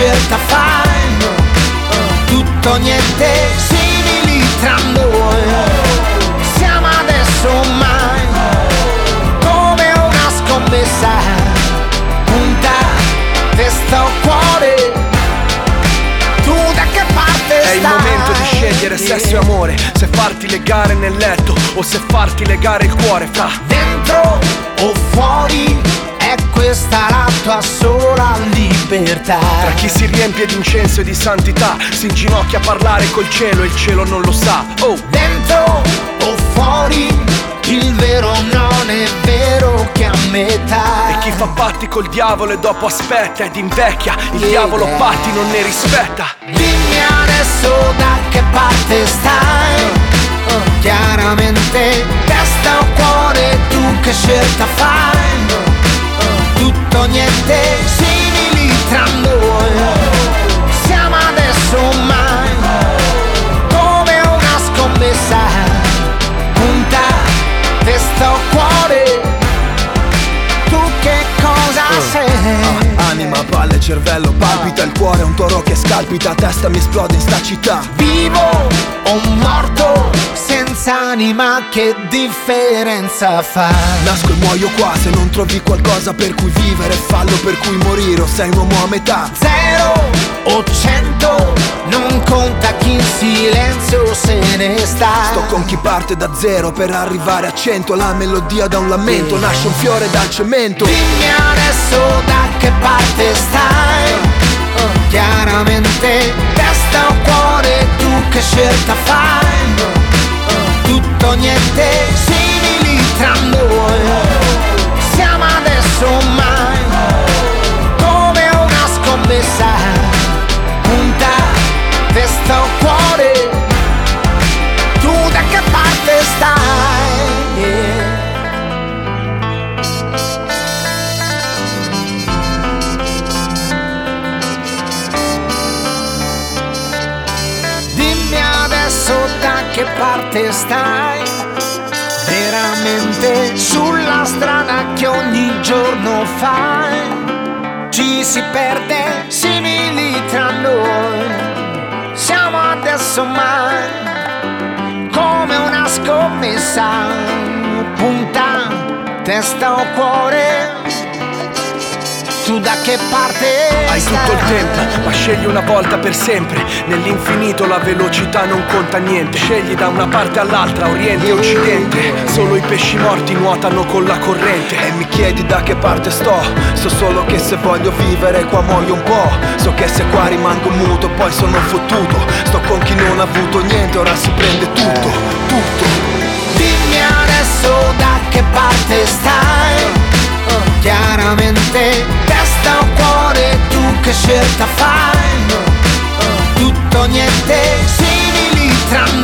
scelta fai? Tutto niente, simili tra noi. Siamo adesso o mai, come una scommessa. Punta, testa o cuore, tu da che parte stai? È il momento di scegliere sesso e amore, se farti legare nel letto o se farti legare il cuore fra dentro o fuori, è questa la tua sola libertà. Tra chi si riempie di incenso e di santità, si inginocchia a parlare col cielo e il cielo non lo sa. Oh! Dentro o fuori, il vero non è vero che a metà. E chi fa patti col diavolo e dopo aspetta ed invecchia, il diavolo patti non ne rispetta. Dimmi adesso da che parte stai? Chiaramente testa o cuore, tu che scelta fai? Tutto o niente, simili tra noi. Siamo adesso o mai, come una scommessa. Punta, testa o cuore, tu che cosa sei? Anima, palle, cervello, palpita il cuore, un toro che scalpita, testa mi esplode in sta città. Vivo o morto, senza anima che differenza fa? Nasco e muoio qua, se non trovi qualcosa per cui vivere, fallo per cui morire, o sei un uomo a metà. 0 o 100, non conta chi in silenzio se ne sta. Sto con chi parte da 0 per arrivare a 100, la melodia da un lamento, nasce un fiore dal cemento. Dimmi adesso da che parte stai? Chiaramente testa o cuore, tu che scelta fai? Tutto o niente, simili tra noi. Siamo adesso o mai, come una scommessa. Punta, testa o cuore, tu da che parte stai? Yeah. Dimmi adesso da che parte stai? Veramente sulla strada che ogni giorno fai, ci si perde simili tra noi. Siamo adesso o mai, come una scommessa. Punta, testa o cuore, tu da che parte Hai stai? tutto il tempo, ma scegli una volta per sempre. Nell'infinito la velocità non conta niente. Scegli da una parte all'altra, oriente e occidente. Solo i pesci morti nuotano con la corrente. E mi chiedi da che parte sto, so solo che se voglio vivere qua muoio un po'. So che se qua rimango muto poi sono fottuto. Sto con chi non ha avuto niente, ora si prende tutto, tutto. Dimmi adesso da che parte stai? Chiaramente testa o cuore, tu che scelta fai? Tutto o niente, simili tra noi.